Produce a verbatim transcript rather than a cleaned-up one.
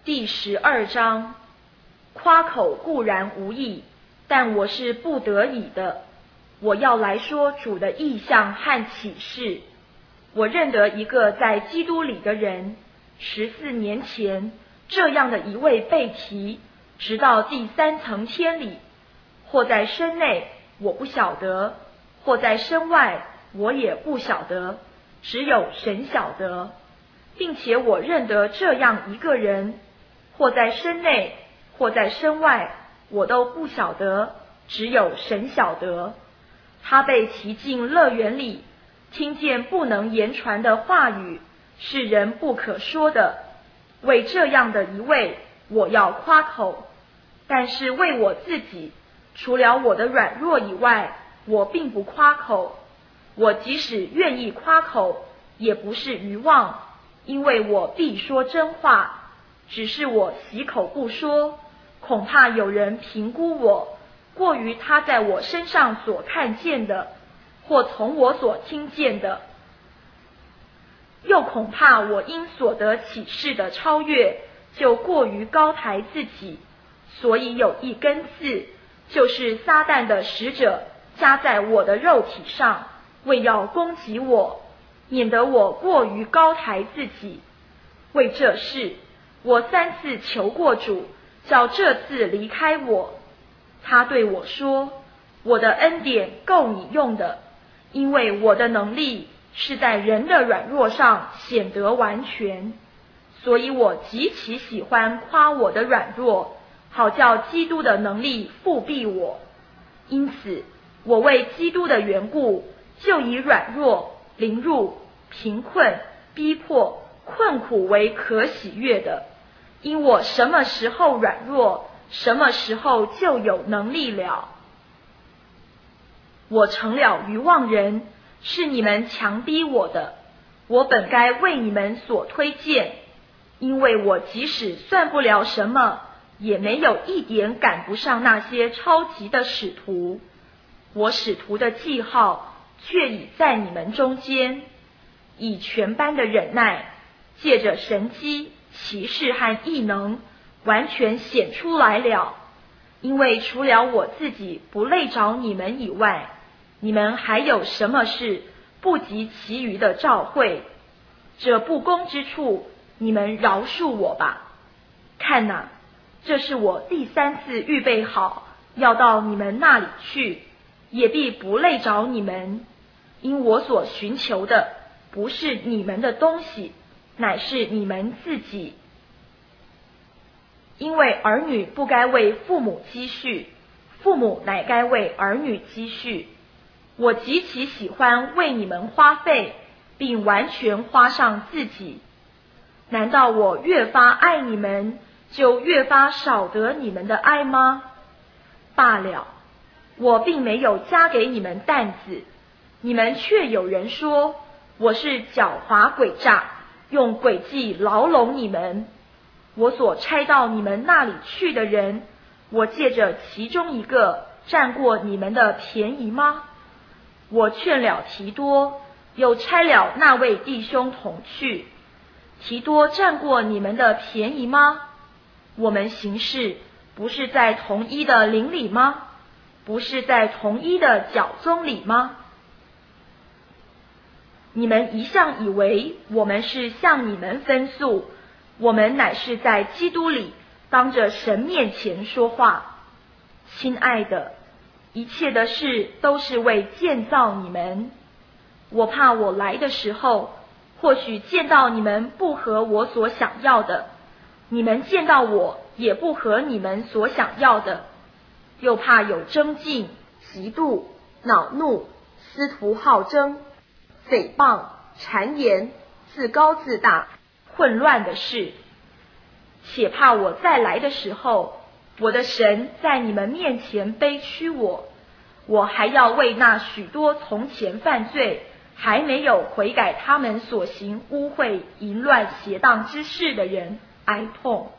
第十二章，夸口固然无益，但我是不得已的。我要来说主的意象和启示。我认得一个在基督里的人，十四年前这样的一位被提，直到第三层天里，或在身内，我不晓得；或在身外，我也不晓得，只有神晓得。并且我认得这样一个人，或在身内，或在身外，我都不晓得，只有神晓得。他被提进乐园里，听见不能言传的话语，是人不可说的。为这样的一位，我要夸口；但是为我自己，除了我的软弱以外，我并不夸口。我即使愿意夸口，也不是愚妄，因为我必说真话。只是我习口不说，恐怕有人评估我过于他在我身上所看见的，或从我所听见的，又恐怕我因所得启示的超越，就过于高抬自己。所以有一根刺，就是撒旦的使者加在我的肉体上，为要攻击我，免得我过于高抬自己。为这事，我三次求过主，叫这次离开我。他对我说，我的恩典够你用的，因为我的能力是在人的软弱上显得完全。所以我极其喜欢夸我的软弱，好叫基督的能力复庇我。因此我为基督的缘故，就以软弱、凌辱、贫困、逼迫、困苦为可喜悦的。因我什么时候软弱，什么时候就有能力了。我成了愚妄人，是你们强逼我的。我本该为你们所推荐，因为我即使算不了什么，也没有一点赶不上那些超级的使徒。我使徒的记号却已在你们中间，以全般的忍耐，借着神机、奇事和异能，完全显出来了。因为除了我自己不累着你们以外，你们还有什么事不及其余的召会？这不公之处，你们饶恕我吧。看哪，这是我第三次预备好，要到你们那里去，也必不累着你们。因我所寻求的，不是你们的东西，乃是你们自己。因为儿女不该为父母积蓄，父母乃该为儿女积蓄。我极其喜欢为你们花费，并完全花上自己。难道我越发爱你们，就越发少得你们的爱吗？罢了，我并没有加给你们担子，你们却有人说我是狡猾诡诈，用诡计牢笼你们。我所差到你们那里去的人，我借着其中一个占过你们的便宜吗？我劝了提多，又差了那位弟兄同去，提多占过你们的便宜吗？我们行事不是在同一的灵里吗？不是在同一的教宗里吗？你们一向以为我们是向你们分诉，我们乃是在基督里当着神面前说话。亲爱的，一切的事都是为建造你们。我怕我来的时候，或许见到你们不合我所想要的，你们见到我也不合你们所想要的。又怕有争竞、嫉妒、恼怒、私图好争、诽谤、谗言、自高自大、混乱的事。且怕我再来的时候，我的神在你们面前悲屈我，我还要为那许多从前犯罪还没有悔改他们所行污秽淫乱邪荡之事的人哀痛。